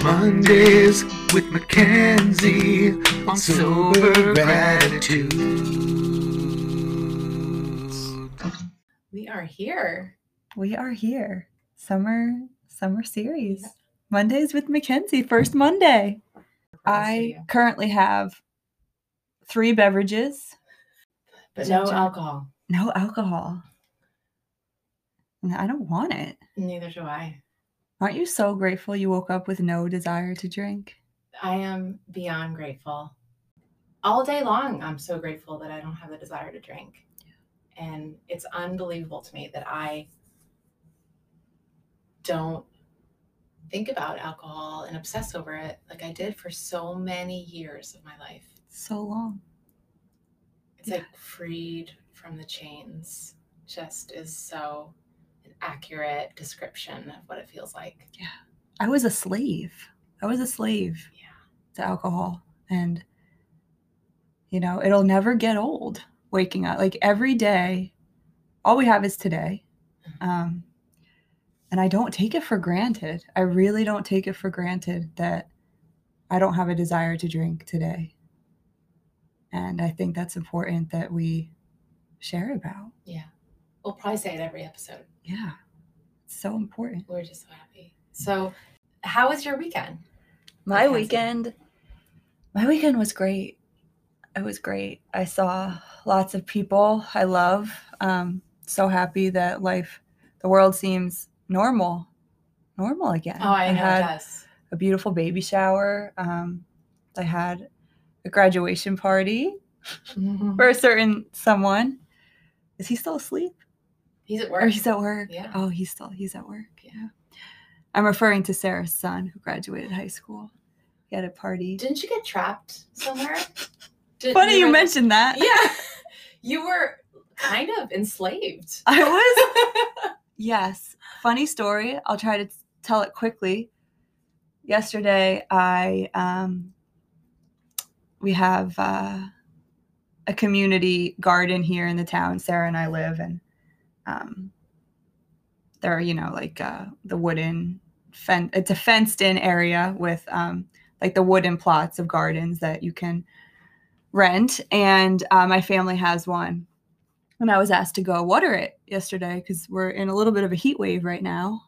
Mondays with Mackenzie on Sober Gratitude. We are here. We are here. Summer series. Mondays with Mackenzie. First Monday. I currently have 3 beverages. But no alcohol. No alcohol. I don't want it. Neither do I. Aren't you so grateful you woke up with no desire to drink? I am beyond grateful. All day long, I'm so grateful that I don't have the desire to drink. And it's unbelievable to me that I don't think about alcohol and obsess over it like I did for so many years of my life. So long. It's like freed from the chains. Just is so an accurate description of what it feels like. Yeah. I was a slave. To alcohol. And, it'll never get old waking up. Like every day, all we have is today. And I don't take it for granted. I really don't take it for granted that I don't have a desire to drink today. And I think that's important that we share about. Yeah. We'll probably say it every episode. Yeah. It's so important. We're just so happy. So how was your weekend? My weekend was great. It was great. I saw lots of people I love. So happy that the world seems normal again. Oh, I know had it does. A beautiful baby shower. I had a graduation party for a certain someone. Is he still asleep? He's at work. Or he's at work. Yeah. Oh, he's at work. Yeah. I'm referring to Sarah's son who graduated high school. He had a party. Didn't you get trapped somewhere? Funny you mentioned that. Yeah. You were kind of enslaved. I was? Yes. Funny story. I'll try to tell it quickly. Yesterday, we have a community garden here in the town Sarah and I live in. There are, the wooden fence. It's a fenced-in area with the wooden plots of gardens that you can rent. And my family has one. And I was asked to go water it yesterday because we're in a little bit of a heat wave right now.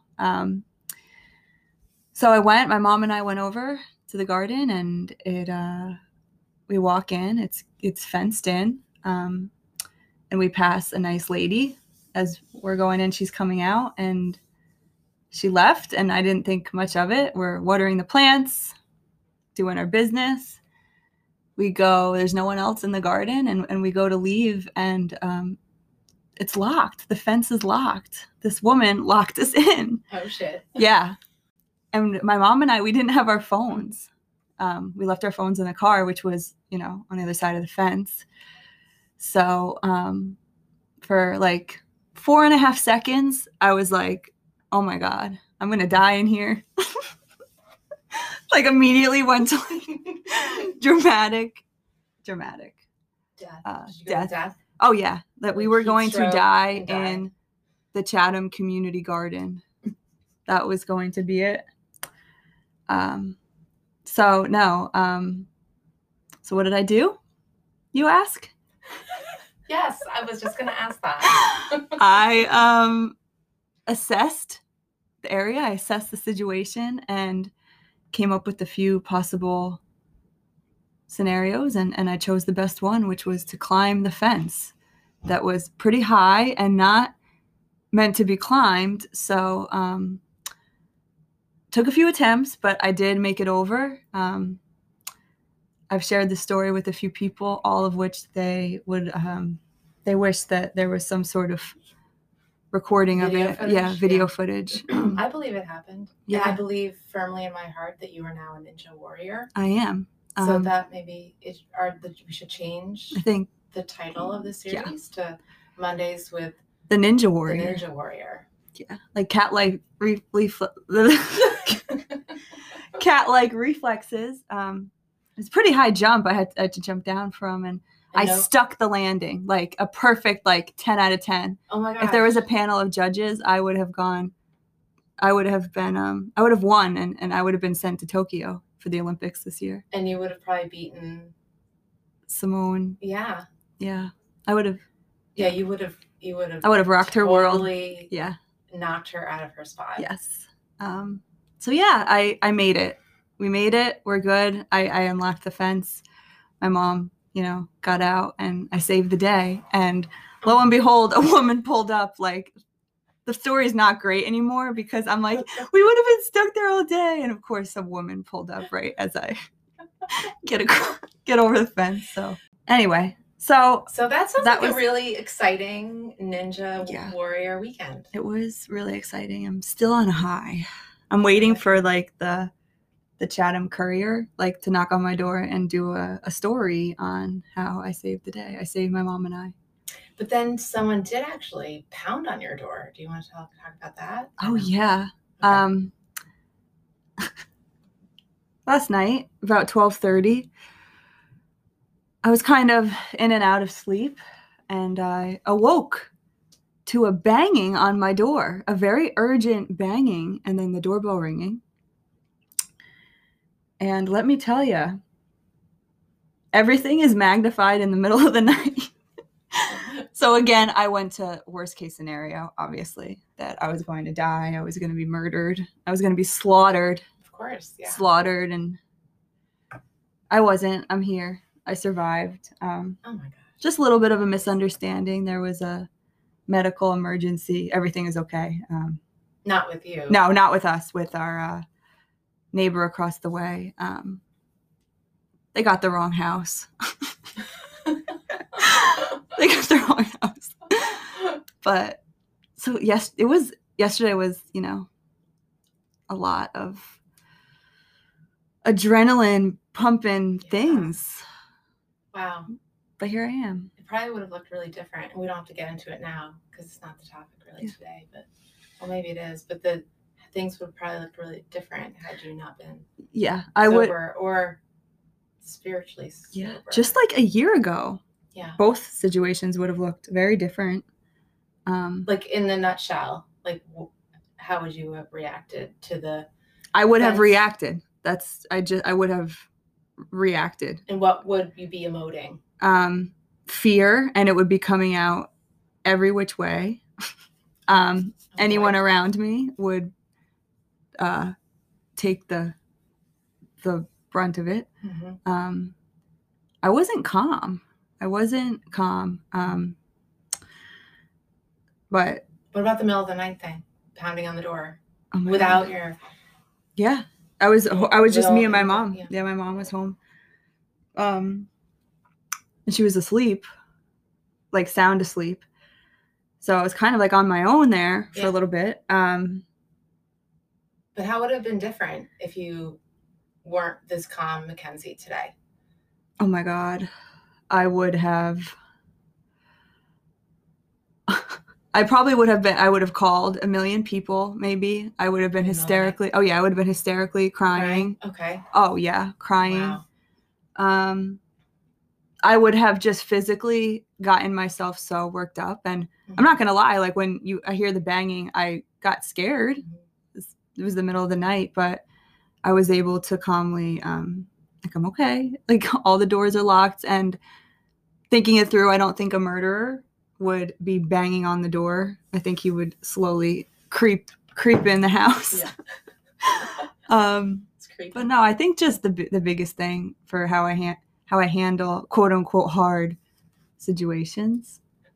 So my mom and I went over to the garden, and we walk in, it's fenced in, and we pass a nice lady as we're going in. She's coming out, and she left, and I didn't think much of it. We're watering the plants, doing our business. We go, there's no one else in the garden, and we go to leave, and it's locked. The fence is locked. This woman locked us in. Oh, shit. Yeah. And my mom and I, we didn't have our phones. We left our phones in the car, which was, on the other side of the fence. So for 4.5 seconds, I was like, oh my God, I'm going to die in here. Immediately went to dramatic death. Oh yeah, that we were going to die in the Chatham Community Garden. That was going to be it. So what did I do? You ask? Yes, I was just going to ask that. I assessed the area. I assessed the situation and came up with a few possible scenarios, and I chose the best one, which was to climb the fence that was pretty high and not meant to be climbed. So took a few attempts, but I did make it over. I've shared the story with a few people, all of which they wish that there was some sort of recording Video of it. footage? Yeah, video footage. I believe it happened. Yeah. And I believe firmly in my heart that you are now a ninja warrior. I am. So that maybe we should change I think the title of the series to Mondays with the Ninja Warrior. The Ninja Warrior. Yeah, cat-like cat-like reflexes. It's a pretty high jump I had to jump down from, and I stuck the landing, a perfect 10 out of 10. Oh my God. If there was a panel of judges, I would have gone I would have been, I would have won, and I would have been sent to Tokyo for the Olympics this year. And you would have probably beaten Simone. Yeah. Yeah. I would have. Yeah, you would have. I would have rocked her world. Totally Yeah. knocked her out of her spot. Yes. So yeah, I made it. We made it. We're good. I unlocked the fence. My mom, got out, and I saved the day. And lo and behold, a woman pulled up. Like, the story's not great anymore because I'm like, we would have been stuck there all day. And of course, a woman pulled up right as I get over the fence. So anyway, so that sounds that like was a really exciting Ninja Yeah. Warrior weekend. it was really exciting. I'm still on a high. I'm waiting for like the Chatham Courier to knock on my door and do a story on how I saved the day. I saved my mom and I. But then someone did actually pound on your door. Do you want to talk about that? Oh yeah. Okay. Last night, about 12:30, I was kind of in and out of sleep, and I awoke to a banging on my door, a very urgent banging, and then the doorbell ringing. And let me tell you, everything is magnified in the middle of the night. So again, I went to worst case scenario, obviously, that I was going to die. I was going to be murdered. I was going to be slaughtered. Of course, yeah. Slaughtered, and I wasn't. I'm here. I survived. Oh my gosh. Just a little bit of a misunderstanding. There was a medical emergency. Everything is okay. Not with you. No, not with us. With our neighbor across the way. They got the wrong house. They got the wrong house. But so yesterday was, a lot of adrenaline pumping things. Wow. But here I am. It probably would have looked really different. And we don't have to get into it now because it's not the topic really today. But maybe it is. But the things would probably look really different had you not been sober or spiritually sober. Yeah, just like a year ago. Yeah. Both situations would have looked very different. Like in the nutshell, how would you have reacted to the I would have reacted. I would have reacted. And what would you be emoting? Fear, and it would be coming out every which way. Anyone around me would take the brunt of it. Mm-hmm. I wasn't calm. But what about the middle of the night thing? Pounding on the door without your... Yeah. I was just me and my mom. Yeah, my mom was home. And she was asleep, sound asleep. So I was kind of on my own there for a little bit. But how would it have been different if you weren't this calm Mackenzie today? Oh my God. I would have... I probably would have been... I would have called a million people, maybe. I would have been hysterically... Oh, yeah. I would have been hysterically crying. Okay. Oh, yeah. Crying. Wow. I would have just physically gotten myself so worked up. And I'm not going to lie. When I hear the banging, I got scared. Mm-hmm. It was the middle of the night, but I was able to calmly, I'm okay. All the doors are locked, and thinking it through, I don't think a murderer would be banging on the door. I think he would slowly creep in the house. Yeah. It's creepy. But no, I think just the biggest thing for how I handle quote unquote hard situations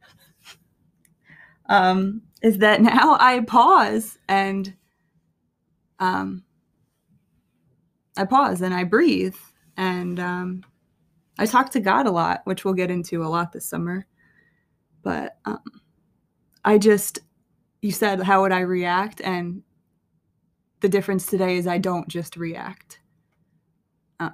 is that now I pause and I breathe, and I talk to God a lot, which we'll get into a lot this summer. But you said, how would I react? And the difference today is I don't just react. I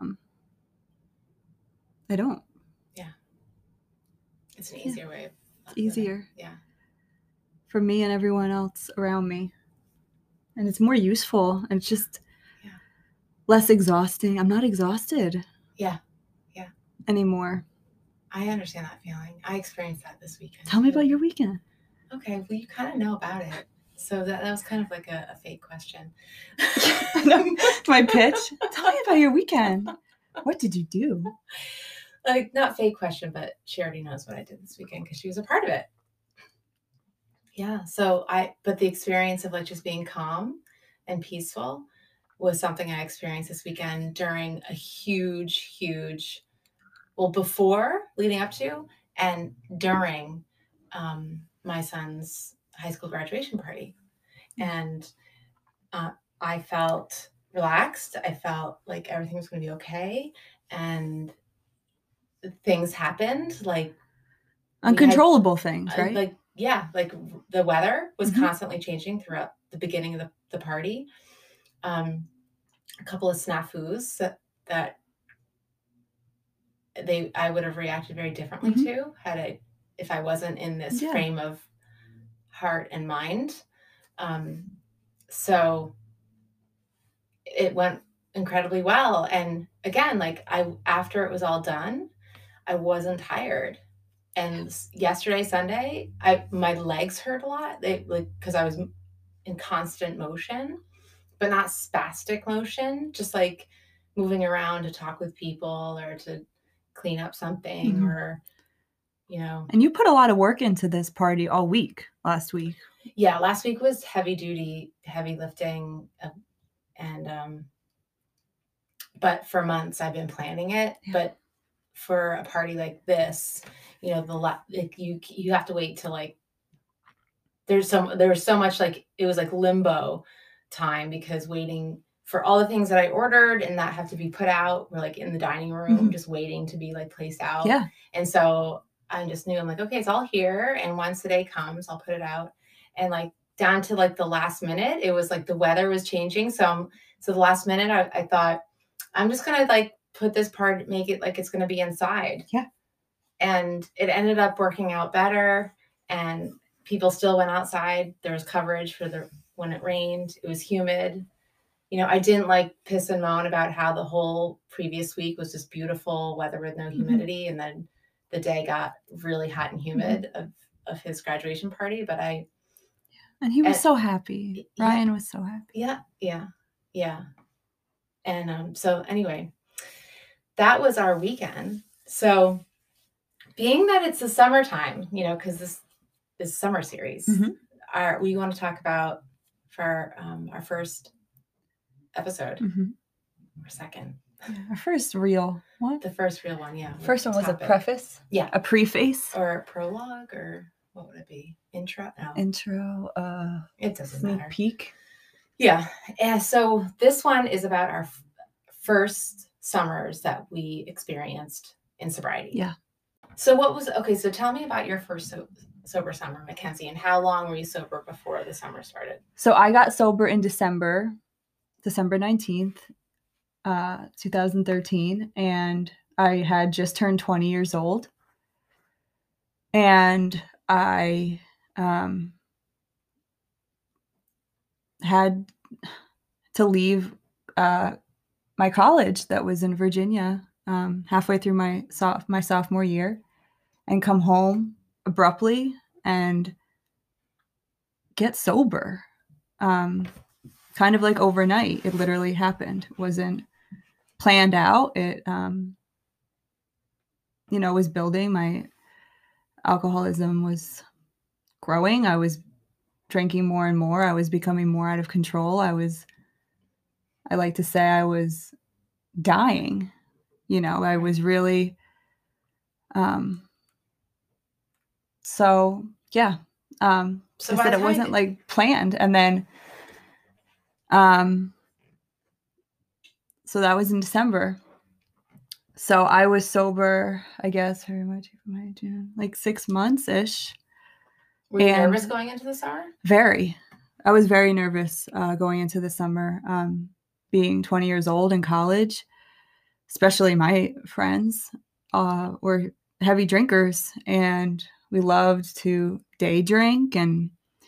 don't. Yeah. It's an easier way. It's easier. Yeah. For me and everyone else around me. And it's more useful, and it's just less exhausting. I'm not exhausted. Yeah. Anymore. I understand that feeling. I experienced that this weekend. Tell me about your weekend. Okay, well, you kind of know about it. So that was kind of like a fake question. My pitch. Tell me about your weekend. What did you do? Like, not fake question, but she already knows what I did this weekend because she was a part of it. Yeah. So but the experience of like just being calm and peaceful was something I experienced this weekend during a huge, before, leading up to, and during my son's high school graduation party. And I felt relaxed. I felt like everything was going to be okay. And things happened, like uncontrollable things, right? Like, yeah, like the weather was constantly changing throughout the beginning of the party. A couple of snafus that I would have reacted very differently to if I wasn't in this frame of heart and mind. So it went incredibly well. And again, like after it was all done, I wasn't tired. And yesterday, Sunday, my legs hurt a lot. Because I was in constant motion, but not spastic motion, just like moving around to talk with people or to clean up something or, And you put a lot of work into this party all week last week. Yeah, last week was heavy duty, heavy lifting. But for months I've been planning it. Yeah. But for a party like this, you have to wait till like there was so much, like it was like limbo time because waiting for all the things that I ordered and that have to be put out. We're like in the dining room, just waiting to be like placed out. Yeah. And so I just knew, I'm like, okay, it's all here. And once the day comes, I'll put it out. And like down to like the last minute, it was like the weather was changing. So the last minute I thought, I'm just going to like put this part, make it like it's going to be inside. Yeah. And it ended up working out better. And people still went outside. There was coverage when it rained. It was humid. I didn't like piss and moan about how the whole previous week was just beautiful weather with no humidity. And then the day got really hot and humid of his graduation party. But and he was so happy. Ryan was so happy. Yeah. And so anyway, that was our weekend. So being that it's the summertime, because this summer series, we want to talk about for our first episode or second. Yeah, our first real one. The first real one, yeah. First one was a preface. Yeah. A preface. Or a prologue, or what would it be? Intro? No. Intro. It doesn't sneak matter. Peek. Yeah. And so this one is about our first summers that we experienced in sobriety. Yeah. So so tell me about your first sober summer, Mackenzie, and how long were you sober before the summer started? So I got sober in December 19th, 2013, and I had just turned 20 years old. And I had to leave my college that was in Virginia halfway through my sophomore year and come home abruptly and get sober. Kind of like overnight. It literally happened. It wasn't planned out. It, was building. My alcoholism was growing. I was drinking more and more. I was becoming more out of control. I like to say I was dying. I was really, so yeah. So I said it wasn't like planned. And then, so that was in December. So I was sober, I guess, like 6 months-ish. Were you nervous going into the summer? Very. I was very nervous going into the summer. Being 20 years old in college, especially my friends were heavy drinkers, and we loved to day drink and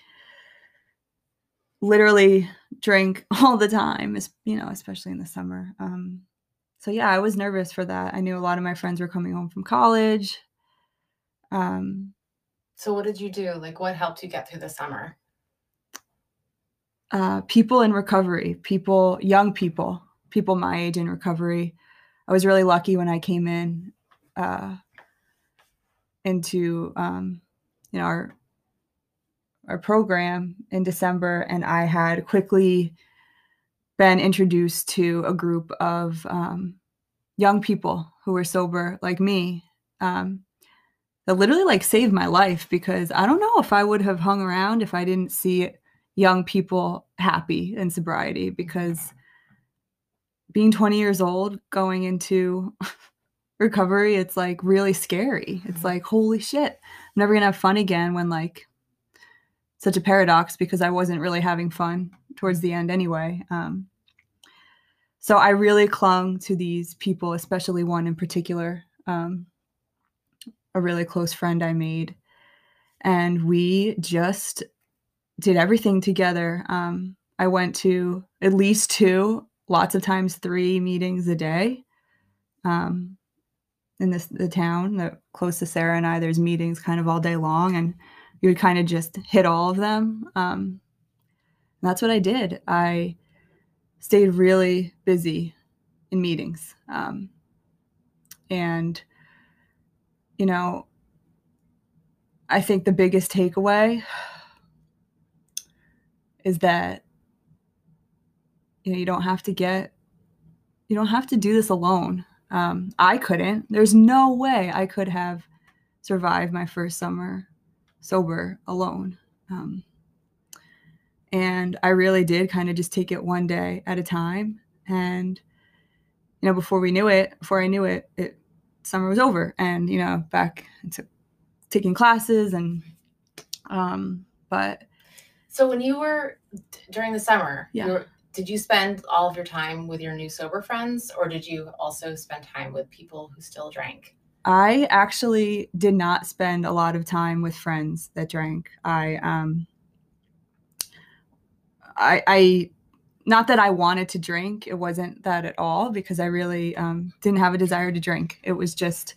literally drink all the time, especially in the summer. So yeah, I was nervous for that. I knew a lot of my friends were coming home from college. So what did you do? Like, what helped you get through the summer? people in recovery, young people my age in recovery. I was really lucky when I came into our program in December, and I had quickly been introduced to a group of young people who were sober like me, that literally like saved my life, because I don't know if I would have hung around if I didn't see young people happy in sobriety, because being 20 years old going into recovery, it's like really scary. It's like, holy shit, I'm never gonna have fun again, when like such a paradox, because I wasn't really having fun towards the end anyway. So I really clung to these people, especially one in particular, a really close friend I made. And we just did everything together. I went to at least 2, lots of times 3 meetings a day. In the town that close to Sarah and I, there's meetings kind of all day long, and you would kind of just hit all of them. And that's what I did. I stayed really busy in meetings. And, I think the biggest takeaway is that, you don't have to do this alone. I couldn't. There's no way I could have survived my first summer sober alone. And I really did kind of just take it one day at a time. And, before I knew it, summer was over, and, back into taking classes and, but. So when you were during the summer, yeah. Did you spend all of your time with your new sober friends, or did you also spend time with people who still drank? I actually did not spend a lot of time with friends that drank. I not that I wanted to drink. It wasn't that at all, because I really didn't have a desire to drink. It was just,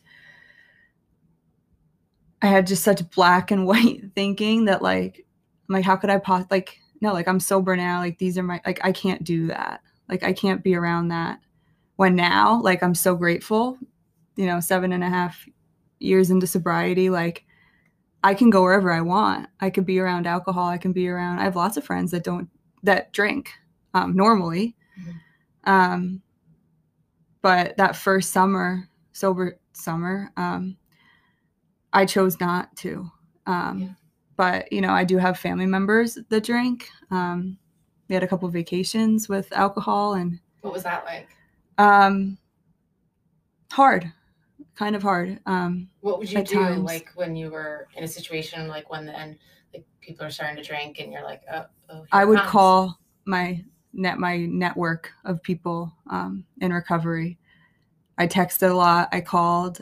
I had just such black and white thinking that like, how could I no, like I'm sober now. Like these are like, I can't do that. Like I can't be around that. When now, like I'm so grateful, 7.5 years into sobriety, like I can go wherever I want. I could be around alcohol. I have lots of friends that drink normally. Mm-hmm. But that first sober summer, I chose not to. But, I do have family members that drink. We had a couple of vacations with alcohol. And what was that like? Hard. Kind of hard. What would you do times. Like when you were in a situation like when people are starting to drink and you're like, oh I would call my network of people in recovery. I texted a lot. I called.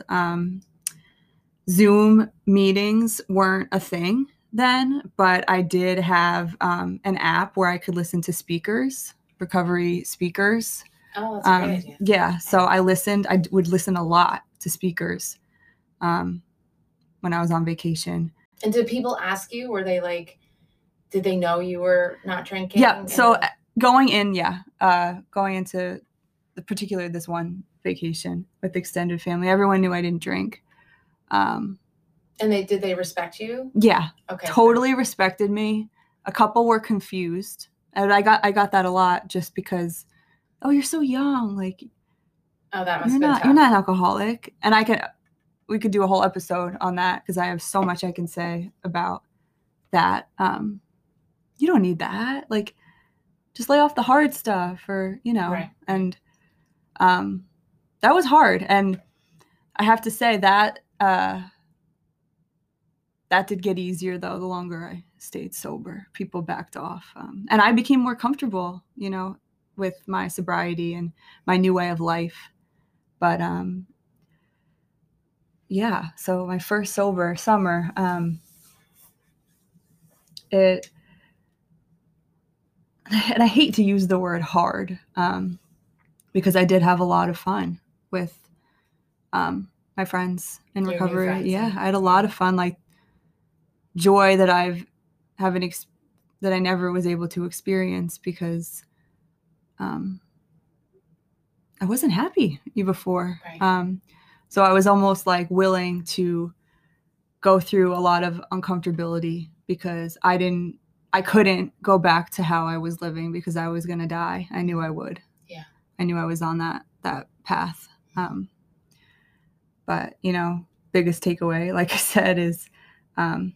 Zoom meetings weren't a thing then, but I did have an app where I could listen to speakers, recovery speakers. Oh, that's a great idea. Yeah, so I would listen a lot to speakers when I was on vacation. And did people ask you, were they like, did they know you were not drinking? Yeah, so going into particularly this one vacation with extended family, everyone knew I didn't drink. And did they respect you? Yeah. Okay. Totally respected me. A couple were confused. And I got that a lot, just because, oh, you're so young. Like, oh, that must be tough. You're not an alcoholic. And we could do a whole episode on that, because I have so much I can say about that. You don't need that. Like, just lay off the hard stuff, or, right. And that was hard. And I have to say that that did get easier, though, the longer I stayed sober. People backed off. And I became more comfortable, with my sobriety and my new way of life. But, yeah, so my first sober summer, and I hate to use the word hard, because I did have a lot of fun with my friends in recovery. Yeah, I had a lot of fun, like joy that that I never was able to experience because I wasn't happy before. Right. So I was almost like willing to go through a lot of uncomfortability because I couldn't go back to how I was living because I was going to die. I knew I would. Yeah. I knew I was on that path. But, you know, biggest takeaway, like I said, is, you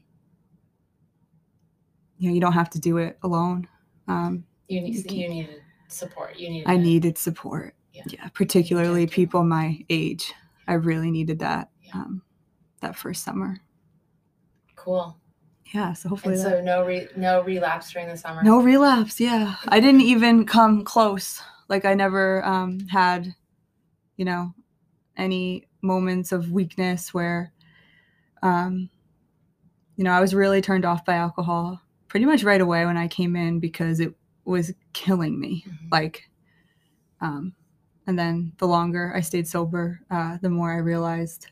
know, you don't have to do it alone. You needed support. I needed support. Yeah. Particularly people my age. I really needed that, that first summer. Cool. Yeah. So hopefully. And so no relapse during the summer? No relapse. Yeah. I didn't even come close. Like I never had, you know, any moments of weakness where, you know, I was really turned off by alcohol pretty much right away when I came in because it was killing me. Mm-hmm. Like, and then the longer I stayed sober, the more I realized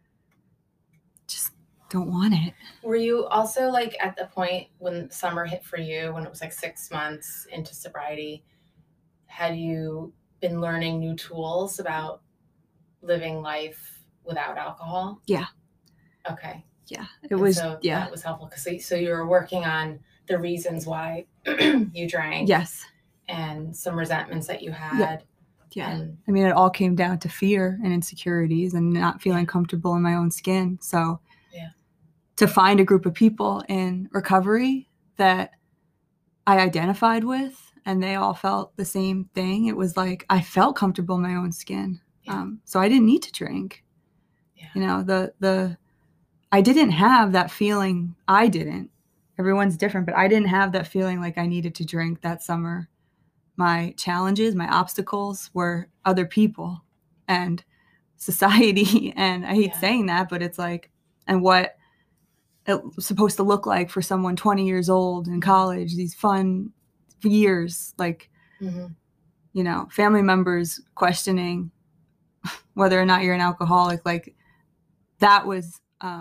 just don't want it. Were you also like at the point when summer hit for you, when it was like 6 months into sobriety, had you been learning new tools about living life without alcohol? Yeah. Okay. Yeah. That was helpful because so you were working on the reasons why you drank. Yes. And some resentments that you had. Yeah. And, I mean, it all came down to fear and insecurities and not feeling comfortable in my own skin. So to find a group of people in recovery that I identified with and they all felt the same thing, it was like I felt comfortable in my own skin. So I didn't need to drink. Yeah. You know, I didn't have that feeling. I didn't. Everyone's different, but I didn't have that feeling like I needed to drink that summer. My challenges, my obstacles were other people and society. And I hate saying that, but it's like, and what it's supposed to look like for someone 20 years old in college, these fun years, like, you know, family members questioning whether or not you're an alcoholic. Like that was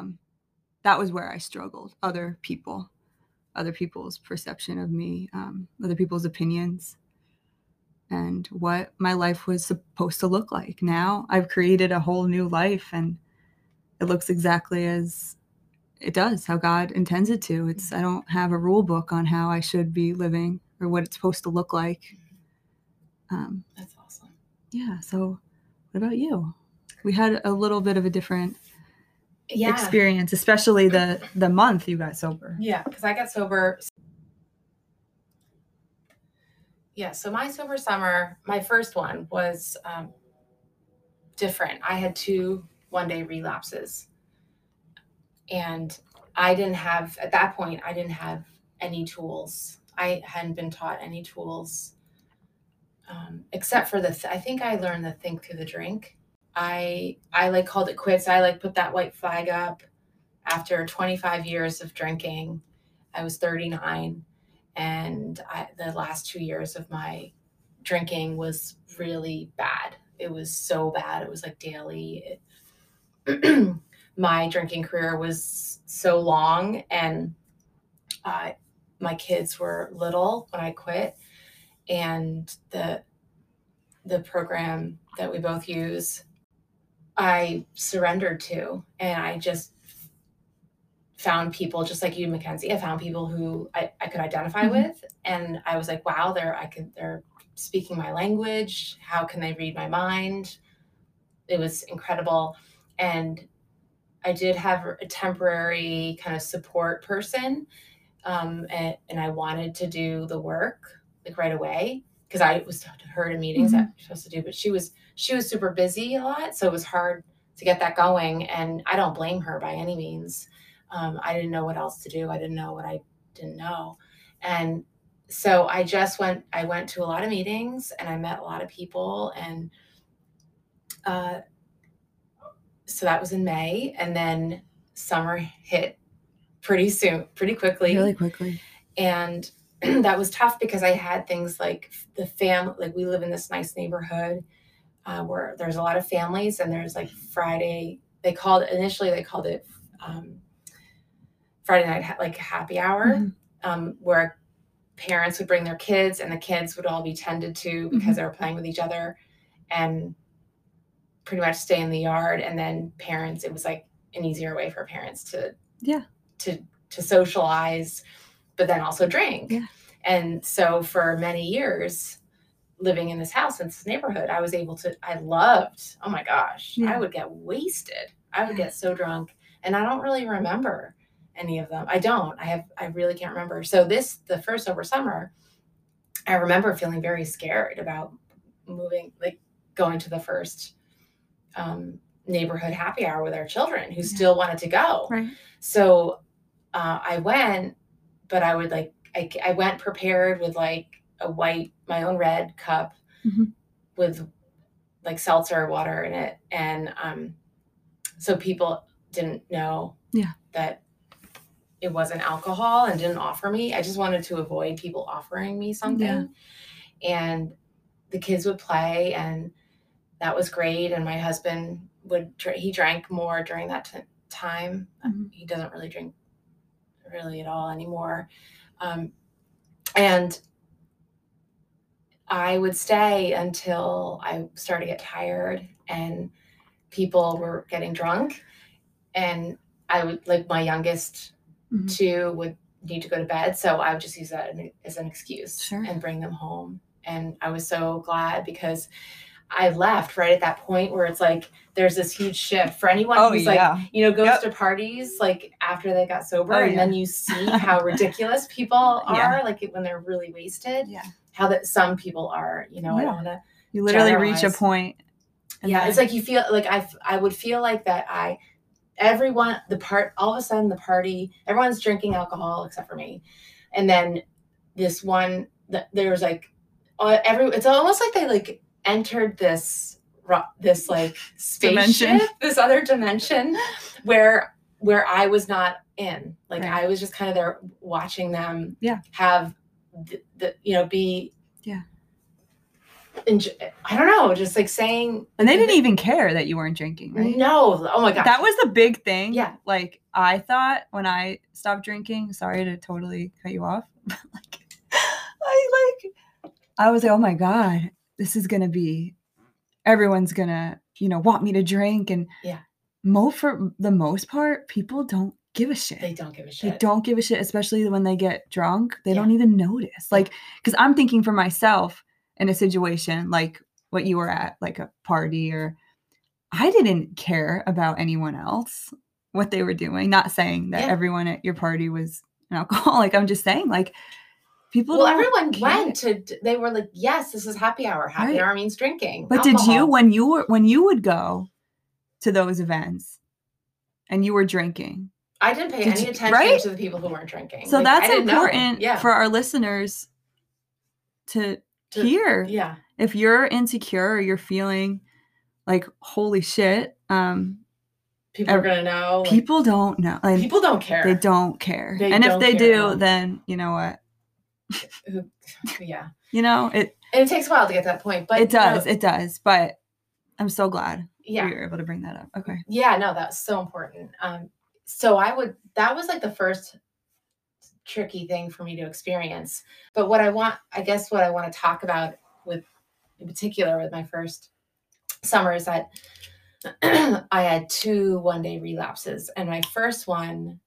where I struggled. Other people's perception of me, other people's opinions, and what my life was supposed to look like. Now I've created a whole new life and it looks exactly as it does, how God intends it to. I don't have a rule book on how I should be living or what it's supposed to look like. That's awesome. Yeah. So what about you? We had a little bit of a different experience, especially the month you got sober. Yeah, because I got sober. Yeah, so my sober summer, my first one was different. I had 2 one-day relapses. And at that point, I didn't have any tools. I hadn't been taught any tools except for I think I learned the think through the drink. I like called it quits. I like put that white flag up after 25 years of drinking. I was 39 and the last 2 years of my drinking was really bad. It was so bad. It was like daily. My drinking career was so long and my kids were little when I quit, and the program that we both use, I surrendered to, and I just found people just like you, Mackenzie. I found people who I could identify with, and I was like, wow, they're speaking my language. How can they read my mind? It was incredible. And I did have a temporary kind of support person, and I wanted to do the work like right away because I was heard in meetings that you're supposed to do, but she was super busy a lot, so it was hard to get that going. And I don't blame her by any means. I didn't know what else to do. I didn't know what I didn't know, and so I went to a lot of meetings and I met a lot of people, and so that was in May, and then summer hit pretty quickly. Really quickly. And that was tough because I had things like like we live in this nice neighborhood where there's a lot of families, and there's like Friday, initially they called it Friday night like happy hour, where parents would bring their kids, and the kids would all be tended to because they were playing with each other, and pretty much stay in the yard. And then parents, it was like an easier way for parents to socialize, but then also drink. Yeah. And so for many years living in this house, in this neighborhood, I loved, oh my gosh, I would get wasted. I would get so drunk, and I don't really remember any of them. I really can't remember. So the first sober summer, I remember feeling very scared about moving, like going to the first neighborhood happy hour with our children who still wanted to go. Right. So I went, but I would I went prepared with like my own red cup with like seltzer water in it. And so people didn't know that it wasn't alcohol and didn't offer me. I just wanted to avoid people offering me something. Yeah. And the kids would play, and that was great. And my husband he drank more during that time. He doesn't really drink really at all anymore. And I would stay until I started to get tired and people were getting drunk. And I would, like, my youngest two would need to go to bed. So I would just use that as an excuse and bring them home. And I was so glad because I left right at that point where it's like there's this huge shift for anyone who's goes to parties like after they got sober, and then you see how ridiculous people are like when they're really wasted. Yeah, how that some people are. I don't want to. You literally reach a point. It's like you feel like I would feel like that all of a sudden the party, everyone's drinking alcohol except for me, and then this one there's like it's almost like they like entered this like spaceship, this other dimension where I was not in. Like I was just kind of there watching them have be I don't know, just like saying. And they didn't even care that you weren't drinking, right? No. Oh my God. That was the big thing. Yeah. Like I thought when I stopped drinking, sorry to totally cut you off, but I was like, oh my God, this is going to be, everyone's going to, want me to drink. And for the most part, people don't give a shit. They don't give a shit. They don't give a shit, especially when they get drunk. They don't even notice. Like, because I'm thinking for myself in a situation like what you were at, like a party, or I didn't care about anyone else, what they were doing. Not saying that everyone at your party was an alcoholic. I'm just saying, like, everyone went to. They were like, "Yes, this is happy hour. Happy hour means drinking." But alcohol. Did you, when you would go to those events, and you were drinking? I didn't pay any attention to the people who weren't drinking. So that's important for our listeners to hear. Yeah. If you're insecure or you're feeling like, holy shit, people are gonna know. People don't know. Like, people don't care. They don't care. And if they do, then you know what. Yeah. And it takes a while to get to that point, but it does. But I'm so glad we were able to bring that up. Okay. Yeah, no, that was so important. So that was like the first tricky thing for me to experience. But what I want to talk about in particular with my first summer is that I had 2 one-day relapses, and my first one,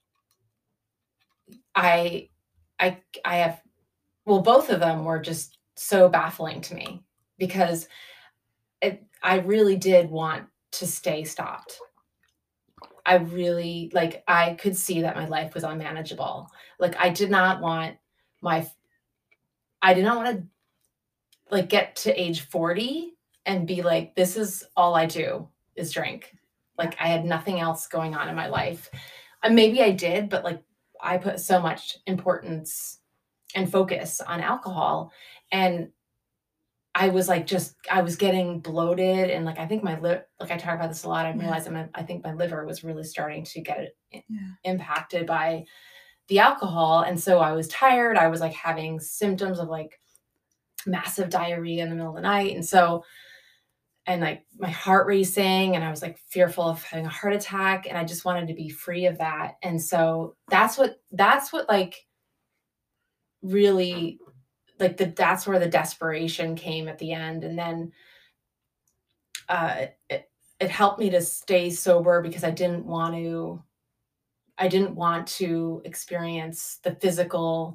both of them were just so baffling to me because I really did want to stay stopped. I really, I could see that my life was unmanageable. Like, I did not want to get to age 40 and be like, this is all I do is drink. Like, I had nothing else going on in my life. Maybe I did, but I put so much importance and focus on alcohol, and I was I was getting bloated, and I think my I talk about this a lot. I realized I think my liver was really starting to get impacted by the alcohol, and so I was tired. I was having symptoms of massive diarrhea in the middle of the night, and my heart racing, and I was fearful of having a heart attack, and I just wanted to be free of that. And so that's what really like that's where the desperation came at the end. And then it helped me to stay sober because I didn't want to experience the physical,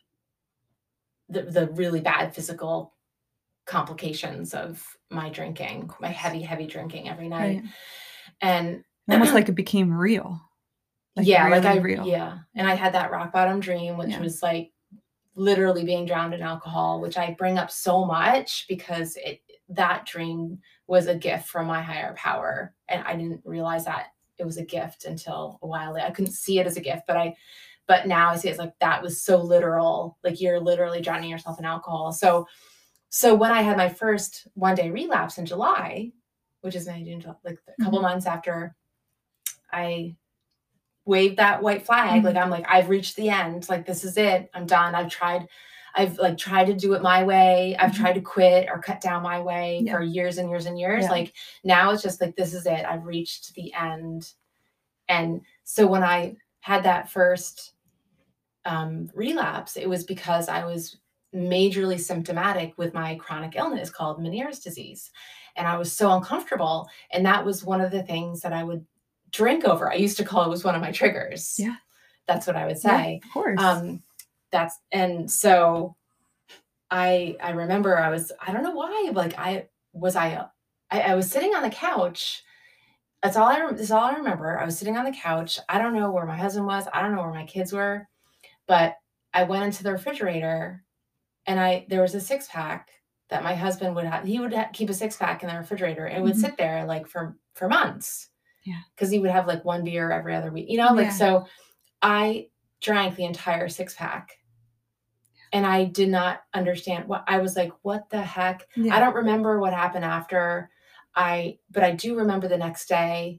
the really bad physical complications of my drinking, my heavy drinking every night. Right. And almost like it became real. Like really real. Yeah. And I had that rock bottom dream, which was like literally being drowned in alcohol, which I bring up so much because that dream was a gift from my higher power. And I didn't realize that it was a gift until a while later. I couldn't see it as a gift, but now I see it as like, that was so literal. Like you're literally drowning yourself in alcohol. So when I had my first one-day relapse in July, which is like a couple months after I waved that white flag, like I'm like, I've reached the end. Like, this is it. I'm done. I've tried to do it my way. I've tried to quit or cut down my way for years and years and years. Yeah. Like now it's just like, this is it. I've reached the end. And so when I had that first relapse, it was because I was majorly symptomatic with my chronic illness called Meniere's disease. And I was so uncomfortable. And that was one of the things that I would drink over. I used to call it was one of my triggers. Yeah. That's what I would say. Yeah, of course. And so I remember I don't know why, like I was sitting on the couch. That's all I remember. I was sitting on the couch. I don't know where my husband was. I don't know where my kids were, but I went into the refrigerator and there was a 6-pack that my husband would have. He would keep a 6-pack in the refrigerator and would sit there like for months. Yeah. Cause he would have like one beer every other week, so I drank the entire 6-pack and I did not understand I was like, what the heck? Yeah. I don't remember what happened after but I do remember the next day.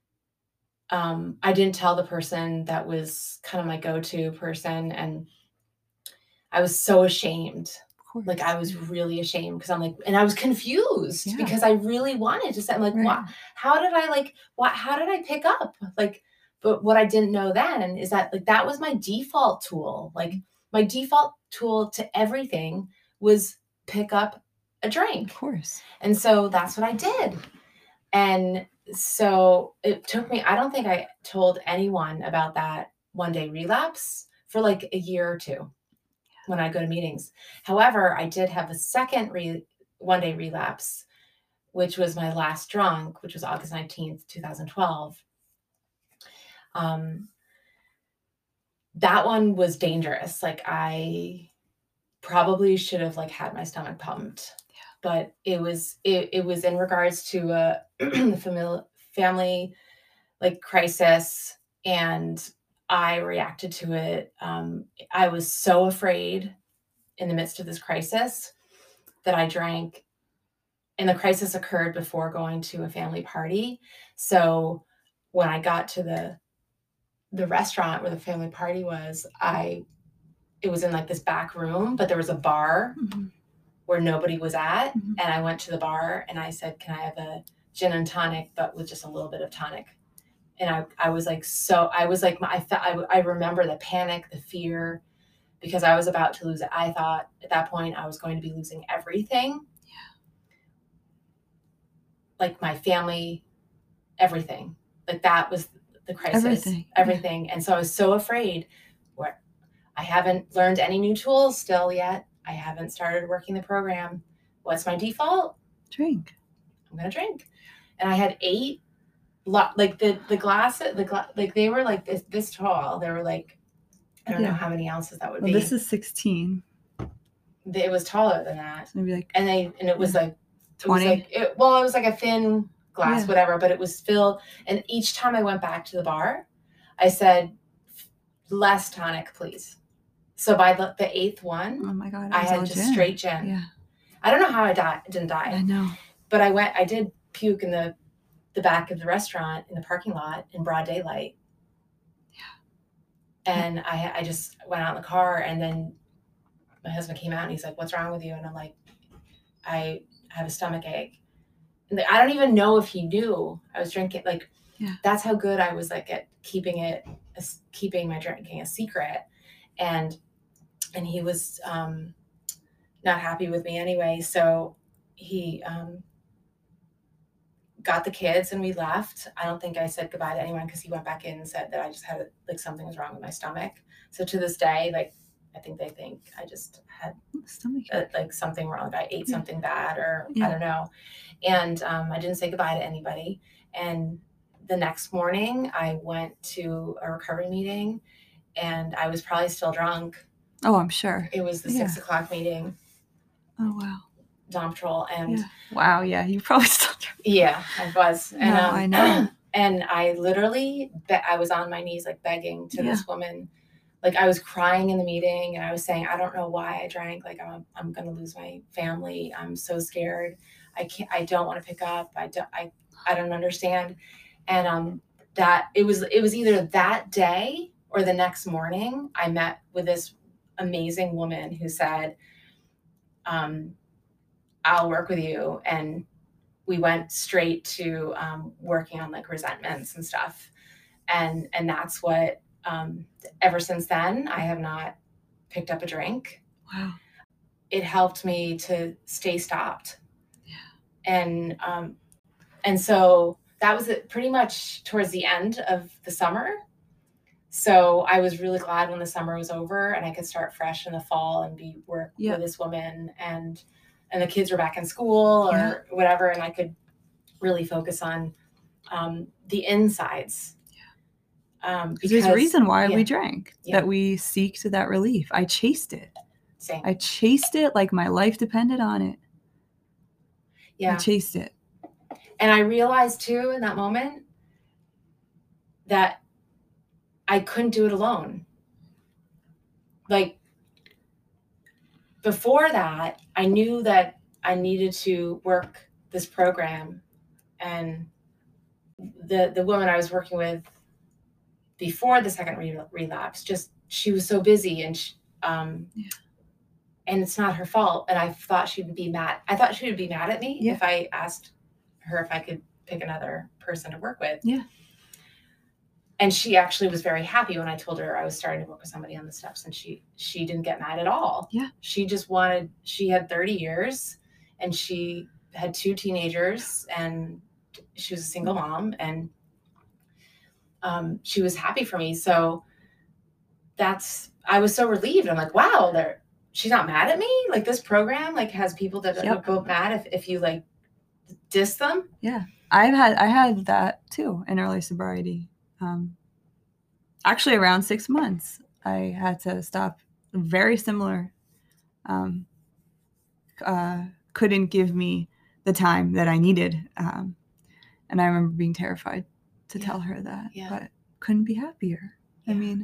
I didn't tell the person that was kind of my go-to person. And I was so ashamed. Like I was really ashamed because I'm like, and I was confused because I really wanted to say, I'm like, right. How did I pick up? Like, but what I didn't know then is that like, that was my default tool. Like my default tool to everything was pick up a drink. Of course. And so that's what I did. And so it took me, I don't think I told anyone about that one-day relapse for like a year or two. When I go to meetings. However, I did have a second one-day relapse, which was my last drunk, which was August 19th, 2012. That one was dangerous. Like I probably should have like had my stomach pumped, but it was in regards to a family like crisis, and I reacted to it. I was so afraid in the midst of this crisis that I drank, and the crisis occurred before going to a family party. So when I got to the restaurant where the family party was, it was in like this back room, but there was a bar where nobody was at. And I went to the bar and I said, can I have a gin and tonic, but with just a little bit of tonic? And I was like, I remember the panic, the fear, because I was about to lose it. I thought at that point I was going to be losing everything. Yeah. Like my family, everything. Like that was the crisis. Everything. Yeah. And so I was so afraid. I haven't learned any new tools still yet. I haven't started working the program. What's my default? Drink. I'm going to drink. And I had 8. Like the glasses, like they were like this tall. They were like, I don't know how many ounces that would be. This is 16. It was taller than that. Maybe like, and it was like 20. It was like a thin glass, whatever, but it was filled. And each time I went back to the bar, I said, less tonic, please. So by the 8th one, oh my God, I had just straight gin. Yeah. I don't know how I didn't die. I know. But I did puke in the back of the restaurant in the parking lot in broad daylight. Yeah. And I just went out in the car, and then my husband came out and he's like, what's wrong with you? And I'm like, I have a stomach ache. And I don't even know if he knew I was drinking. Like, that's how good I was like at keeping my drinking a secret. And and he was not happy with me anyway. So he got the kids and we left. I don't think I said goodbye to anyone because he went back in and said that I just had like something was wrong with my stomach. So to this day, like I think they think I just had like something wrong. Like I ate something bad or I don't know. And I didn't say goodbye to anybody. And the next morning I went to a recovery meeting and I was probably still drunk. Oh, I'm sure. It was the 6 o'clock meeting. Oh, wow. Dawn Patrol. And wow. Yeah. You probably still drunk. Yeah, I was. And, no, I know. And I literally, I was on my knees, like begging to this woman. Like I was crying in the meeting and I was saying, I don't know why I drank. Like I'm going to lose my family. I'm so scared. I don't want to pick up. I don't understand. And that it was either that day or the next morning I met with this amazing woman who said, I'll work with you. And we went straight to working on like resentments and stuff. And that's what, ever since then, I have not picked up a drink. Wow. It helped me to stay stopped. Yeah. And so that was pretty much towards the end of the summer. So I was really glad when the summer was over and I could start fresh in the fall and work with this woman and the kids were back in school or whatever. And I could really focus on the insides. Because there's a reason why we drank, that we seeked that relief. I chased it. Same. I chased it like my life depended on it. Yeah. I chased it. And I realized too in that moment that I couldn't do it alone. Like before that, I knew that I needed to work this program, and the woman I was working with before the second relapse, just she was so busy and and it's not her fault. And I thought she would be mad. I thought she would be mad at me if I asked her if I could pick another person to work with. Yeah. And she actually was very happy when I told her I was starting to work with somebody on the steps, and she didn't get mad at all. Yeah. She just she had 30 years and she had 2 teenagers and she was a single mom, and she was happy for me. So I was so relieved. I'm like, wow, she's not mad at me. Like this program like has people that would go mad if you like diss them. Yeah. I had that too in early sobriety. Actually around 6 months, I had to stop. Very similar. Couldn't give me the time that I needed. And I remember being terrified to tell her that, but couldn't be happier. I mean,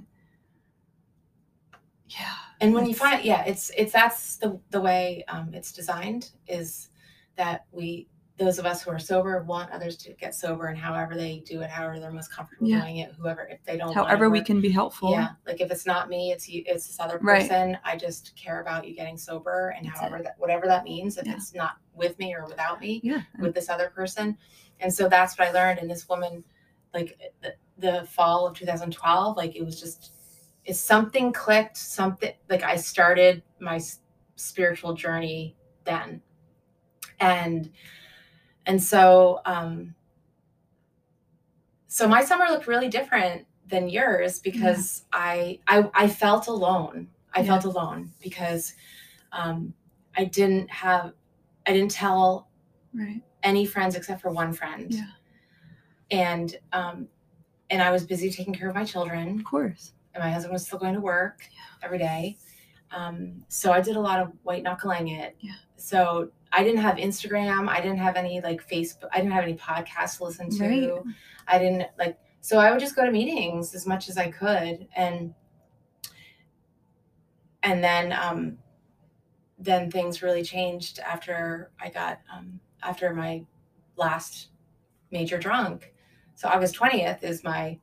and when you find, that's the way it's designed, is that those of us who are sober want others to get sober, and however they do it, however they're most comfortable doing it, if they don't, however we can be helpful. Yeah. Like if it's not me, it's you, it's this other person. Right. I just care about you getting sober, and whatever that means, if it's not with me or without me, with this other person. And so that's what I learned. And this woman, like the fall of 2012, like it was just, if something clicked, something like I started my spiritual journey then. And so, so my summer looked really different than yours because I felt alone. I felt alone because I didn't tell any friends except for one friend. Yeah. And I was busy taking care of my children. Of course. And my husband was still going to work every day. So I did a lot of white knuckling it. Yeah. So I didn't have Instagram. I didn't have any like Facebook. I didn't have any podcasts to listen to. Right. I didn't so I would just go to meetings as much as I could. And then things really changed after I got, after my last major drunk. So August 20th is my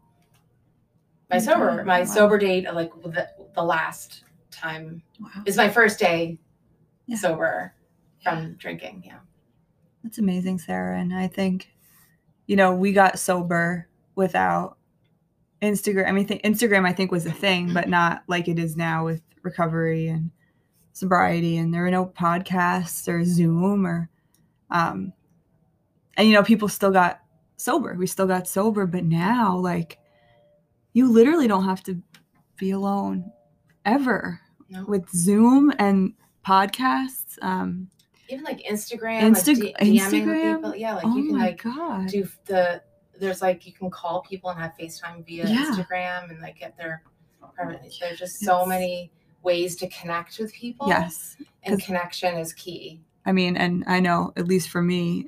sober date, like the last time is my first day sober from drinking. Yeah. That's amazing, Sarah. And I think, we got sober without Instagram. I mean, Instagram, I think, was a thing, but not like it is now with recovery and sobriety. And there were no podcasts or Zoom or, and people still got sober. We still got sober, but now, like, you literally don't have to be alone ever. No. With Zoom and podcasts. Even like Instagram, like DMing people. Yeah, like you can there's like, you can call people and have FaceTime via Instagram and like get their there's just so many ways to connect with people. Yes. And connection is key. I mean, and I know, at least for me,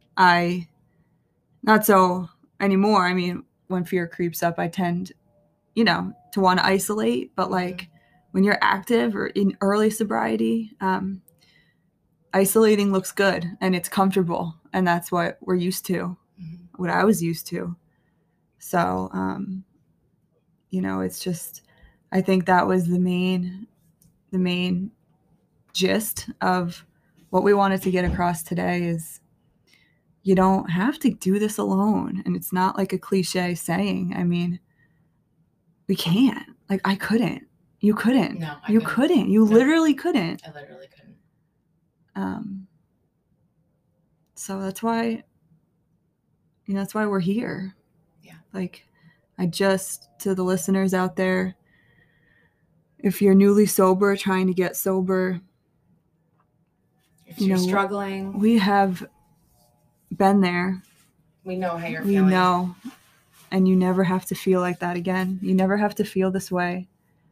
not so anymore. I mean, when fear creeps up, I tend, to want to isolate, but like when you're active or in early sobriety, isolating looks good and it's comfortable, and that's what we're used to, what I was used to. So, it's just, I think that was the main gist of what we wanted to get across today is you don't have to do this alone. And it's not like a cliche saying. I mean, we can't. Like, I couldn't. You couldn't. No, you couldn't. You literally couldn't. I literally couldn't. So that's why, that's why we're here. Yeah. Like, to the listeners out there, if you're newly sober, trying to get sober, if you're struggling, we have been there. We know how you're feeling. We know. And you never have to feel like that again. You never have to feel this way.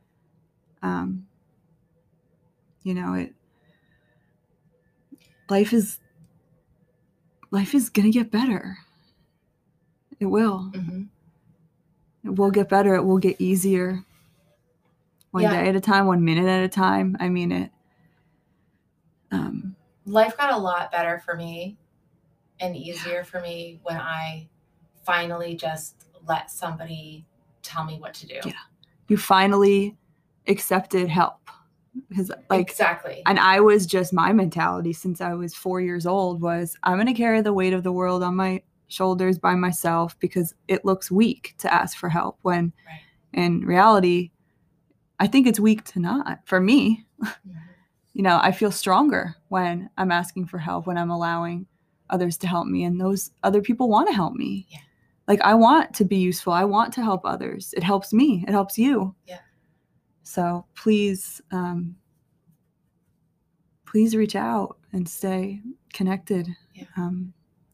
Life is going to get better. It will. Mm-hmm. It will get better. It will get easier. One day at a time, 1 minute at a time. I mean it. Life got a lot better for me and easier for me when I finally just let somebody tell me what to do. Yeah. You finally accepted help. Because exactly. And I was just, my mentality since I was 4 years old was, I'm going to carry the weight of the world on my shoulders by myself because it looks weak to ask for help, when in reality, I think it's weak to not. For me, I feel stronger when I'm asking for help, when I'm allowing others to help me, and those other people want to help me. Yeah. Like, I want to be useful. I want to help others. It helps me. It helps you. Yeah. So please reach out and stay connected. Yeah. And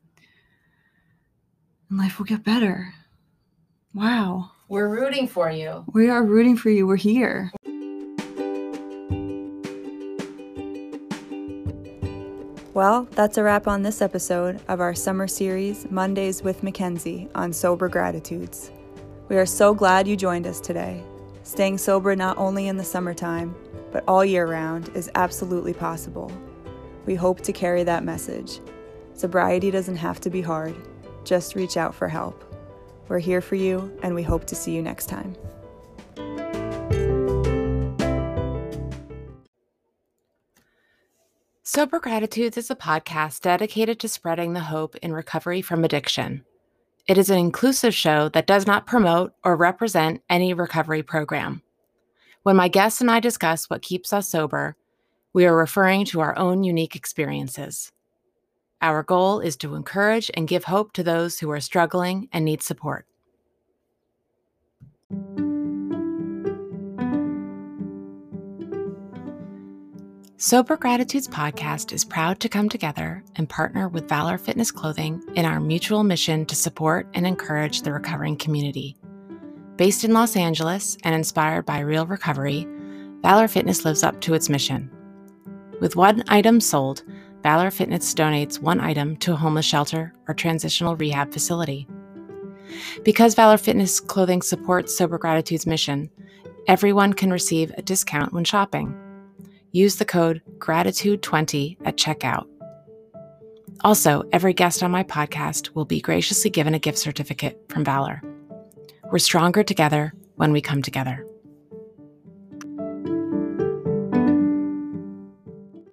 life will get better. Wow. We're rooting for you. We are rooting for you. We're here. Well, that's a wrap on this episode of our summer series, Mondays with Mackenzie, on Sober Gratitudes. We are so glad you joined us today. Staying sober not only in the summertime, but all year round is absolutely possible. We hope to carry that message. Sobriety doesn't have to be hard. Just reach out for help. We're here for you, and we hope to see you next time. Sober Gratitudes is a podcast dedicated to spreading the hope in recovery from addiction. It is an inclusive show that does not promote or represent any recovery program. When my guests and I discuss what keeps us sober, we are referring to our own unique experiences. Our goal is to encourage and give hope to those who are struggling and need support. Sober Gratitudes podcast is proud to come together and partner with Valor Fitness Clothing in our mutual mission to support and encourage the recovering community. Based in Los Angeles and inspired by real recovery, Valor Fitness lives up to its mission. With one item sold, Valor Fitness donates one item to a homeless shelter or transitional rehab facility. Because Valor Fitness Clothing supports Sober Gratitude's mission, everyone can receive a discount when shopping. Use the code GRATITUDE20 at checkout. Also, every guest on my podcast will be graciously given a gift certificate from Valor. We're stronger together when we come together.